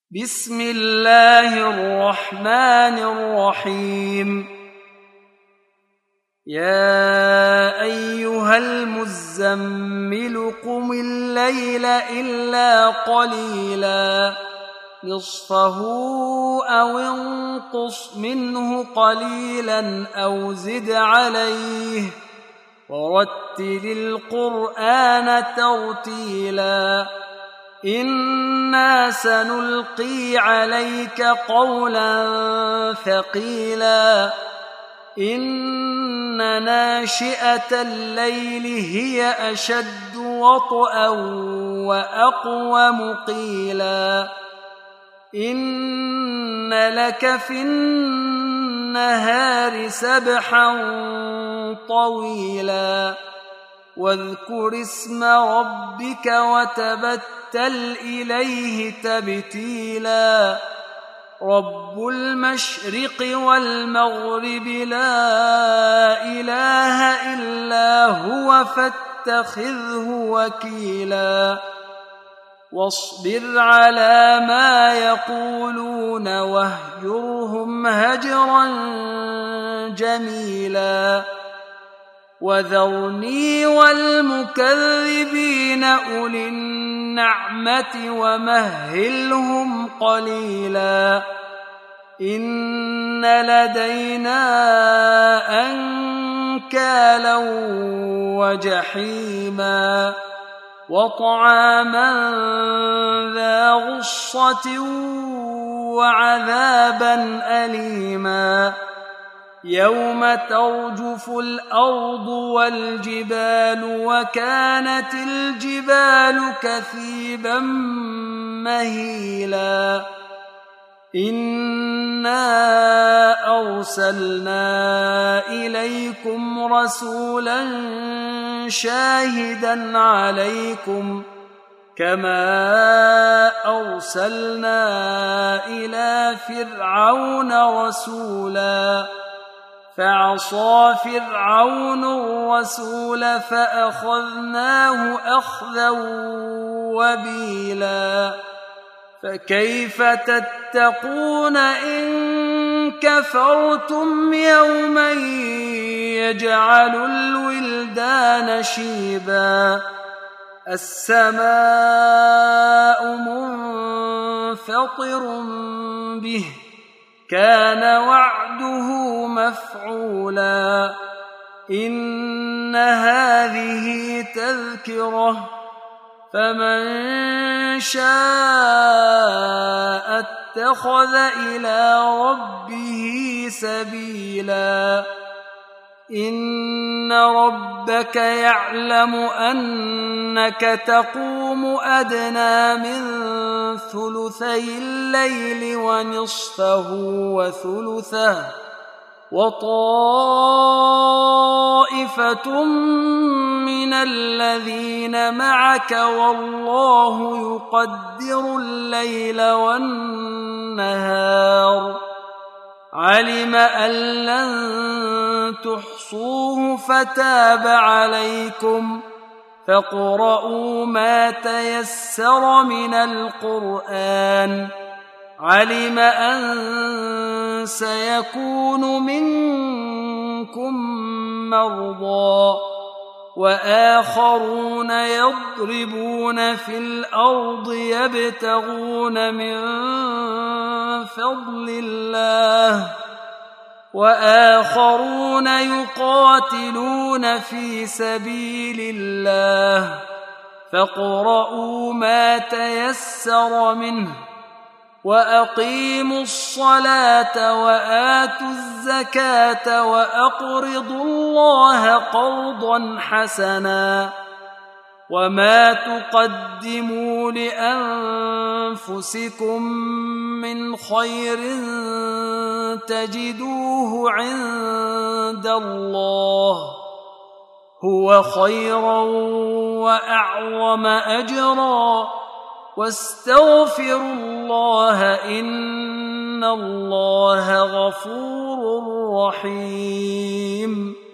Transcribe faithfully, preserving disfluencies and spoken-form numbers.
بسم الله الرحمن الرحيم يا أيها المزمل قم الليل إلا قليلا نصفه أو انقص منه قليلا أو زد عليه ورتل القرآن ترتيلا إنا سنلقي عليك قولا ثقيلا إن ناشئة الليل هي أشد وطئا وأقوم قيلا إن لك في النهار سبحا طويلا واذكر اسم ربك وتبتل إليه تبتيلا رب المشرق والمغرب لا إله إلا هو فاتخذه وكيلا واصبر على ما يقولون واهجرهم هجرا جميلا وذرني والمكذبين أولي النعمة ومهلهم قليلا إن لدينا أنكالا وجحيما وطعاما ذا غصة وعذابا أليما يوم ترجف الأرض والجبال وكانت الجبال كثيبا مهيلا إنا أرسلنا إليكم رسولا شاهدا عليكم كما أرسلنا إلى فرعون رسولا فعصى فرعون الرسول فأخذناه أخذا وبيلا فكيف تتقون إن كفرتم يوما يجعل الولدان شيبا السماء منفطر به كان وعده مفعولا إن هذه تذكرة فمن شاء اتخذ إلى ربه سبيلا إن ربك يعلم أنك تقوم أدنى من ثلثي الليل ونصفه وثلثه وطائفة من الذين معك والله يقدر الليل والنهار علم أن لن تحصوه فتاب عليكم فاقرؤوا ما تيسر من القرآن علم أن سيكون منكم مرضى وآخرون يضربون في الأرض يبتغون من فضل الله وآخرون يقاتلون في سبيل الله فاقرؤوا ما تيسر منه وأقيموا الصلاة وآتوا الزكاة وأقرضوا الله قرضا حسنا وما تقدموا لأنفسكم من خير تجدوه عند الله هو خيرا وأعظم أجرا واستغفروا الله إن الله غفور رحيم